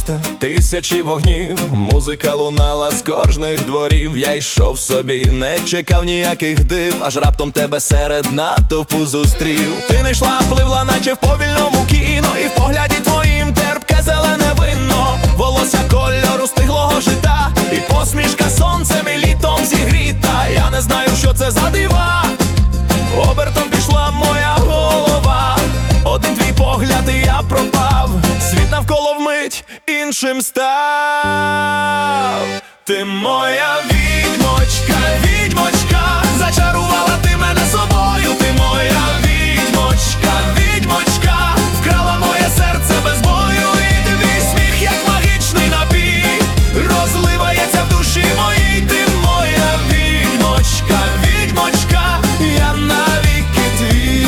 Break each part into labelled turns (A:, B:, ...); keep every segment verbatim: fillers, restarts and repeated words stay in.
A: міста, тисячі вогнів, музика лунала з кожних дворів. Я йшов собі, не чекав ніяких див, аж раптом тебе серед натовпу зустрів. Ти не йшла, пливла, наче в повільному кіно, і в погляді твоїм терпке зелене вино, волосся кольору стиглого жита, і посмішка сонцем і літом зігріта. Я не знаю, що це за дива, обертом пішла моя голова. Один твій погляд і я пропав, світ навколо вмить іншим став. Ти моя відьмочка, відьмочка, зачарувала ти мене собою. Ти моя відьмочка, відьмочка, вкрала моє серце без бою. І твій сміх, як магічний напій, розливається в душі моїй. Ти моя відьмочка, відьмочка, я навіки твій.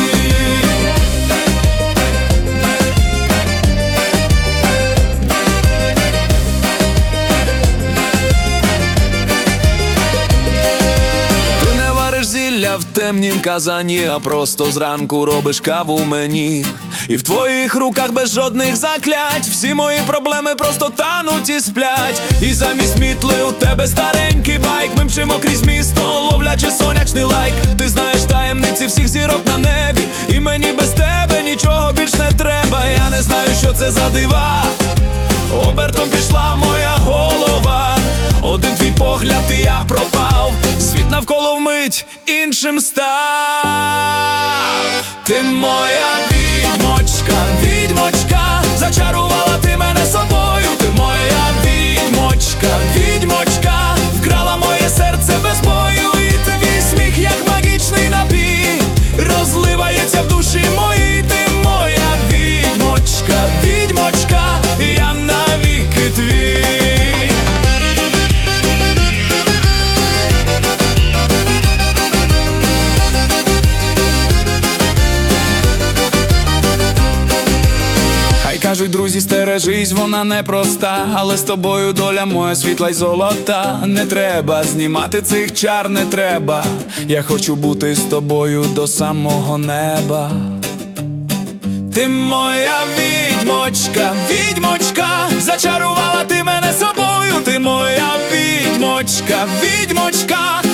A: В темнім казані, а просто зранку робиш каву мені. І в твоїх руках без жодних заклять всі мої проблеми просто тануть і сплять. І замість мітли у тебе старенький байк. Ми мчимо крізь місто, ловлячи сонячний лайк. Ти знаєш таємниці всіх зірок на небі, і мені без тебе нічого більш не треба. Я не знаю, що це за дива, обертом пішла моя голова. Один твій погляд і я пропав, світ навколо вмить іншим став. Ти моя відьмочка, відьмочка, зачарувала ти мене собою. Ти моя відьмочка, відьмочка, вкрала моє серце без бою. І твій сміх, як магічний напій, розливається в душі моїй. Ти моя відьмочка, відьмочка, я навіки твій. Кажуть, друзі, стережись, вона непроста, але з тобою доля моя світла й золота. Не треба знімати цих чар, не треба, я хочу бути з тобою до самого неба. Ти моя відьмочка, відьмочка, зачарувала ти мене собою. Ти моя відьмочка, відьмочка,